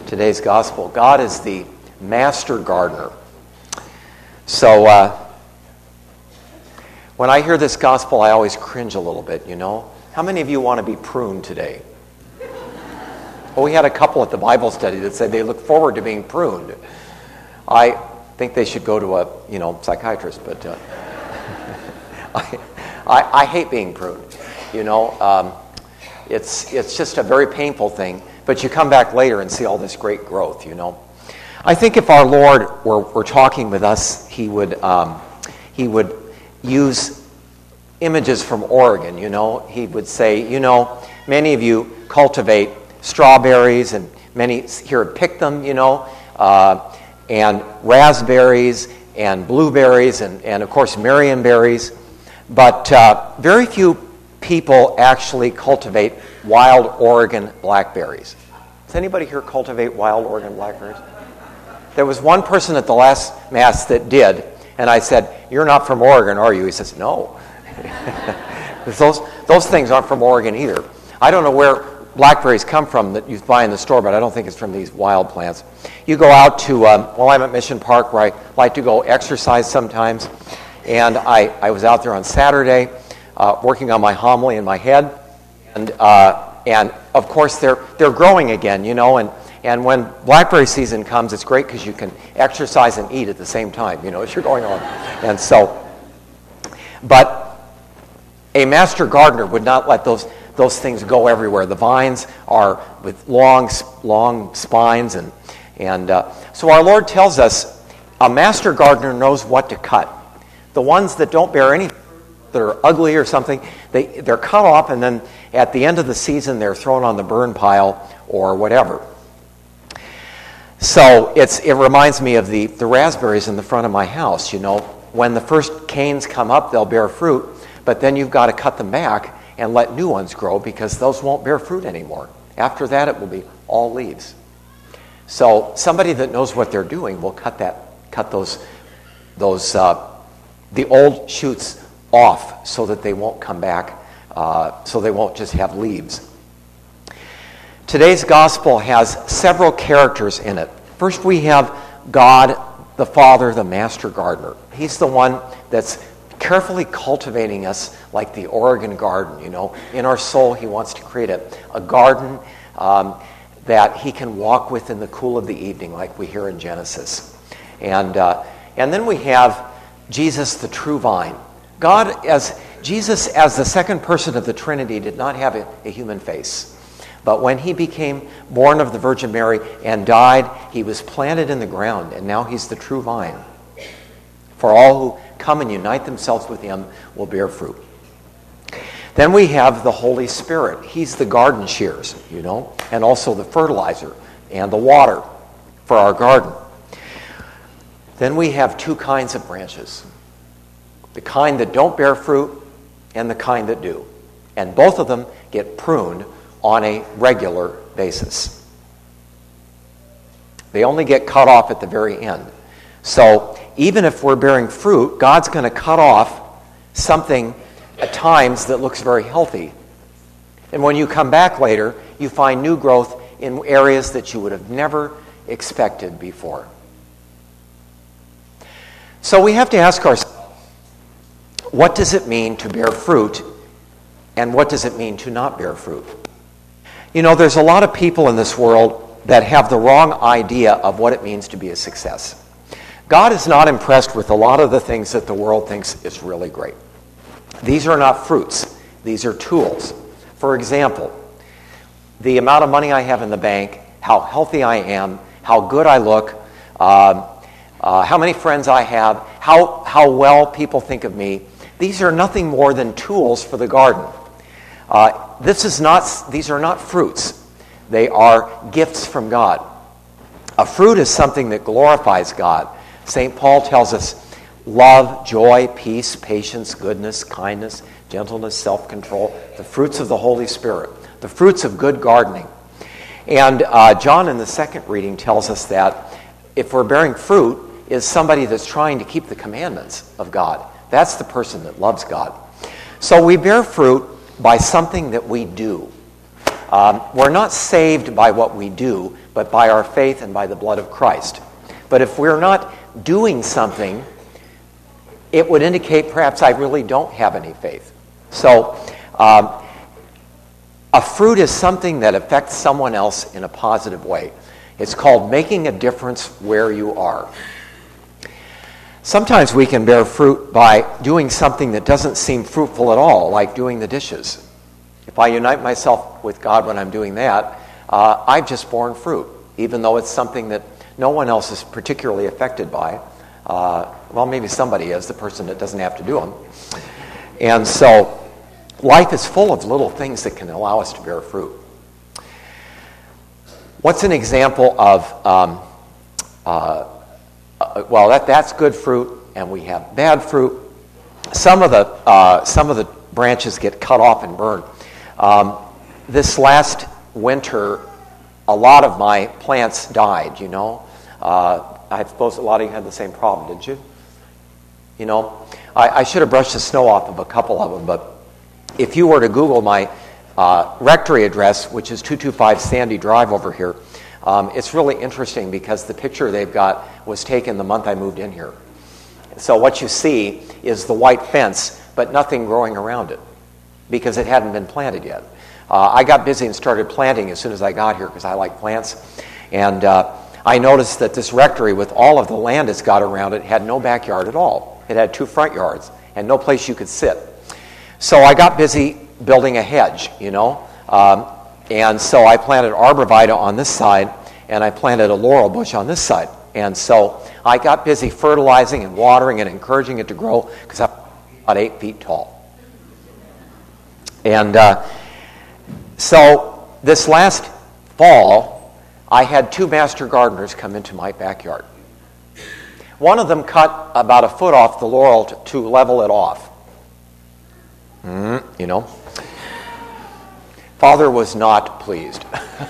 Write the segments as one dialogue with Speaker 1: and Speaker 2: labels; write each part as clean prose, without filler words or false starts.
Speaker 1: today's gospel. God is the master gardener. So when I hear this gospel, I always cringe a little bit, you know. How many of you want to be pruned today? Well, we had a couple at the Bible study that said they look forward to being pruned. I think they should go to a psychiatrist, but I hate being pruned. It's just a very painful thing. But you come back later and see all this great growth. I think if our Lord were talking with us, he would use images from Oregon. He would say, many of you cultivate strawberries, and many here pick them. And raspberries and blueberries and of course marionberries. But very few people actually cultivate wild Oregon blackberries. Does anybody here cultivate wild Oregon blackberries? There was one person at the last Mass that did, and I said, "You're not from Oregon, are you?" He says, "No." Those things aren't from Oregon either. I don't know where blackberries come from that you buy in the store, but I don't think it's from these wild plants. You go out to, I'm at Mission Park, where I like to go exercise sometimes, and I was out there on Saturday working on my homily in my head, and of course they're growing again, and when blackberry season comes, it's great because you can exercise and eat at the same time, as you're going on. And so, but a master gardener would not let those things go everywhere. The vines are with long spines, and so our Lord tells us a master gardener knows what to cut. The ones that don't bear any fruit, that are ugly or something, they're cut off, and then at the end of the season they're thrown on the burn pile or whatever. So it reminds me of the raspberries in the front of my house. When the first canes come up, they'll bear fruit, but then you've got to cut them back and let new ones grow because those won't bear fruit anymore. After that, it will be all leaves. So somebody that knows what they're doing will cut those the old shoots off so that they won't come back, so they won't just have leaves. Today's gospel has several characters in it. First, we have God, the Father, the master gardener. He's the one that's carefully cultivating us like the Oregon garden. In our soul, he wants to create a garden that he can walk with in the cool of the evening, like we hear in Genesis. And then we have Jesus, the true vine. Jesus, as the second person of the Trinity, did not have a human face. But when he became born of the Virgin Mary and died, he was planted in the ground, and now he's the true vine. For all who come and unite themselves with him will bear fruit. Then we have the Holy Spirit. He's the garden shears, and also the fertilizer and the water for our garden. Then we have two kinds of branches. The kind that don't bear fruit and the kind that do. And both of them get pruned on a regular basis. They only get cut off at the very end. So even if we're bearing fruit, God's going to cut off something at times that looks very healthy. And when you come back later, you find new growth in areas that you would have never expected before. So we have to ask ourselves, what does it mean to bear fruit, and what does it mean to not bear fruit? There's a lot of people in this world that have the wrong idea of what it means to be a success. God is not impressed with a lot of the things that the world thinks is really great. These are not fruits. These are tools. For example, the amount of money I have in the bank, how healthy I am, how good I look, how many friends I have, how well people think of me. These are nothing more than tools for the garden. These are not fruits. They are gifts from God. A fruit is something that glorifies God. St. Paul tells us love, joy, peace, patience, goodness, kindness, gentleness, self-control, the fruits of the Holy Spirit, the fruits of good gardening. And John in the second reading tells us that if we're bearing fruit, is somebody that's trying to keep the commandments of God. That's the person that loves God. So we bear fruit by something that we do. We're not saved by what we do, but by our faith and by the blood of Christ. But if we're not doing something, it would indicate perhaps I really don't have any faith. So a fruit is something that affects someone else in a positive way. It's called making a difference where you are. Sometimes we can bear fruit by doing something that doesn't seem fruitful at all, like doing the dishes. If I unite myself with God when I'm doing that, I've just borne fruit, even though it's something that no one else is particularly affected by. Well, maybe somebody is, the person that doesn't have to do them. And so life is full of little things that can allow us to bear fruit. What's an example of, that's good fruit, and we have bad fruit. Some of the branches get cut off and burned. This last winter, a lot of my plants died, you know. I suppose a lot of you had the same problem, didn't you? You know, I should have brushed the snow off of a couple of them, but if you were to Google my rectory address, which is 225 Sandy Drive over here, it's really interesting because the picture they've got was taken the month I moved in here. So what you see is the white fence, but nothing growing around it because it hadn't been planted yet. I got busy and started planting as soon as I got here because I like plants. And I noticed that this rectory, with all of the land it's got around it, had no backyard at all. It had 2 front yards and no place you could sit. So I got busy building a hedge, you know. And so I planted arborvitae on this side, and I planted a laurel bush on this side. And so I got busy fertilizing and watering and encouraging it to grow because I'm about 8 feet tall. And so this last fall, I had 2 master gardeners come into my backyard. One of them cut about a foot off the laurel to level it off. You know. Father was not pleased.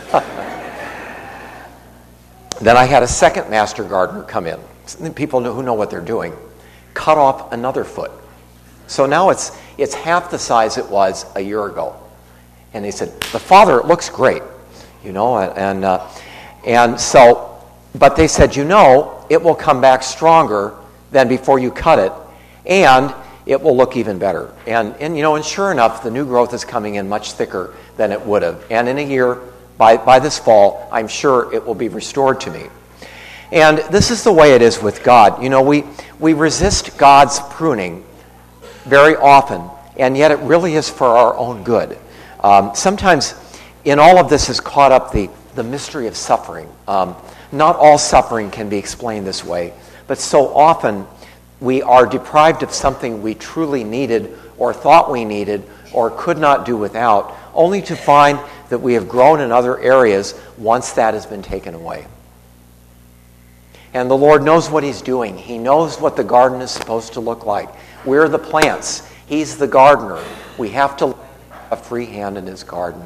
Speaker 1: Then I had a second master gardener come in. People who know what they're doing. Cut off another foot. So now it's half the size it was a year ago. And he said, "The Father, it looks great." You know, and so, but they said, "You know, it will come back stronger than before you cut it, and it will look even better." And you know, and sure enough, the new growth is coming in much thicker than it would have. And in a year, by this fall, I'm sure it will be restored to me. And this is the way it is with God. You know, we resist God's pruning very often, and yet it really is for our own good. Sometimes in all of this is caught up the mystery of suffering. Not all suffering can be explained this way, but so often we are deprived of something we truly needed or thought we needed or could not do without, only to find that we have grown in other areas once that has been taken away. And the Lord knows what He's doing. He knows what the garden is supposed to look like. We're the plants. He's the gardener. We have to let a free hand in His garden.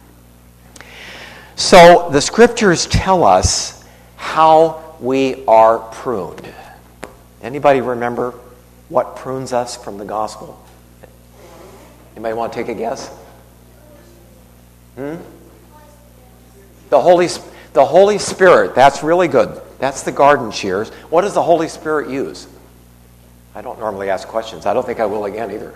Speaker 1: So the Scriptures tell us how we are pruned. Anybody remember what prunes us from the gospel? Anybody want to take a guess? The Holy Spirit. That's really good. That's the garden shears. What does the Holy Spirit use? I don't normally ask questions. I don't think I will again either.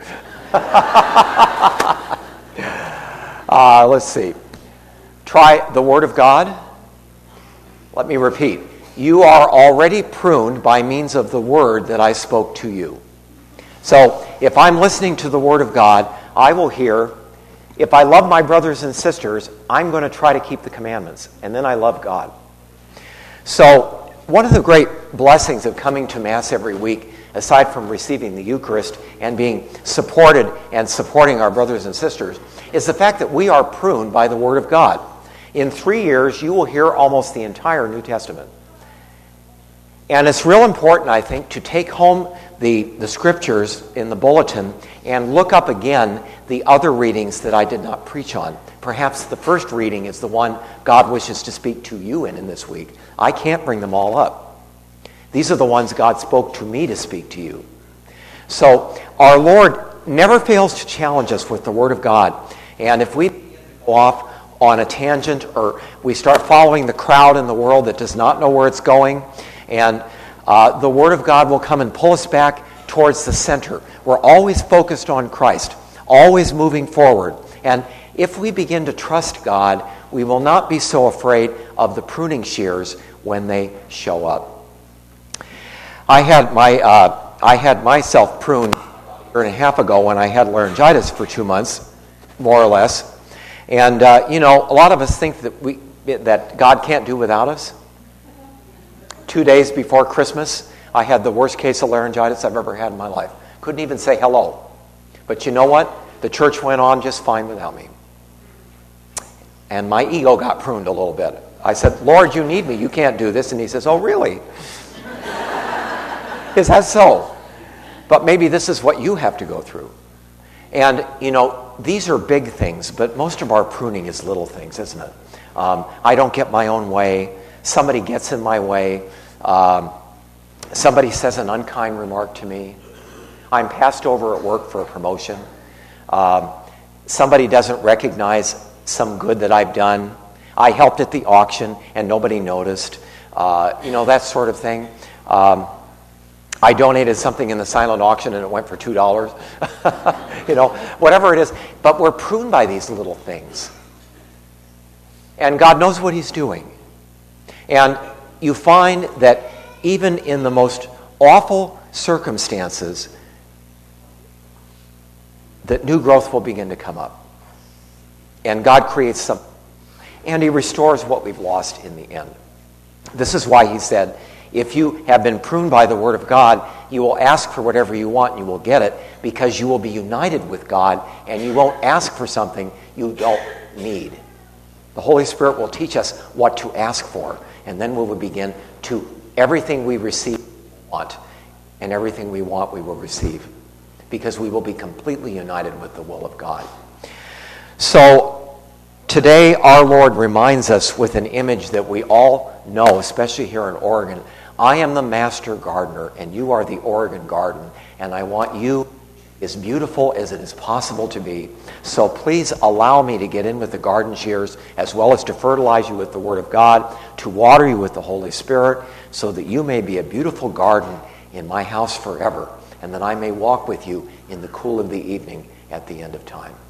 Speaker 1: Let's see. Try the Word of God. Let me repeat. You are already pruned by means of the word that I spoke to you. So if I'm listening to the Word of God, I will hear, if I love my brothers and sisters, I'm going to try to keep the commandments. And then I love God. So one of the great blessings of coming to Mass every week, aside from receiving the Eucharist and being supported and supporting our brothers and sisters, is the fact that we are pruned by the Word of God. In 3 years, you will hear almost the entire New Testament. And it's real important, I think, to take home the Scriptures in the bulletin and look up again the other readings that I did not preach on. Perhaps the first reading is the one God wishes to speak to you in this week. I can't bring them all up. These are the ones God spoke to me to speak to you. So our Lord never fails to challenge us with the Word of God. And if we go off on a tangent, or we start following the crowd in the world that does not know where it's going, and the Word of God will come and pull us back towards the center. We're always focused on Christ, always moving forward. And if we begin to trust God, we will not be so afraid of the pruning shears when they show up. I had myself pruned a year and a half ago when I had laryngitis for 2 months, more or less. And a lot of us think that God can't do without us. 2 days before Christmas, I had the worst case of laryngitis I've ever had in my life. Couldn't even say hello. But you know what? The church went on just fine without me. And my ego got pruned a little bit. I said, Lord, you need me. You can't do this. And he says, oh, really? Is that so? But maybe this is what you have to go through. And, these are big things, but most of our pruning is little things, isn't it? I don't get my own way. Somebody gets in my way. Somebody says an unkind remark to me. I'm passed over at work for a promotion. Somebody doesn't recognize some good that I've done. I helped at the auction and nobody noticed. That sort of thing. I donated something in the silent auction and it went for $2. Whatever it is. But we're pruned by these little things. And God knows what He's doing. And you find that even in the most awful circumstances, that new growth will begin to come up. And God creates something. And He restores what we've lost in the end. This is why He said, if you have been pruned by the Word of God, you will ask for whatever you want and you will get it, because you will be united with God and you won't ask for something you don't need. The Holy Spirit will teach us what to ask for, and then we will begin to, everything we receive, we want, and everything we want, we will receive, because we will be completely united with the will of God. So, today our Lord reminds us with an image that we all know, especially here in Oregon. I am the master gardener, and you are the Oregon garden, and I want you as beautiful as it is possible to be. So please allow me to get in with the garden shears, as well as to fertilize you with the Word of God, to water you with the Holy Spirit, so that you may be a beautiful garden in my house forever, and that I may walk with you in the cool of the evening at the end of time.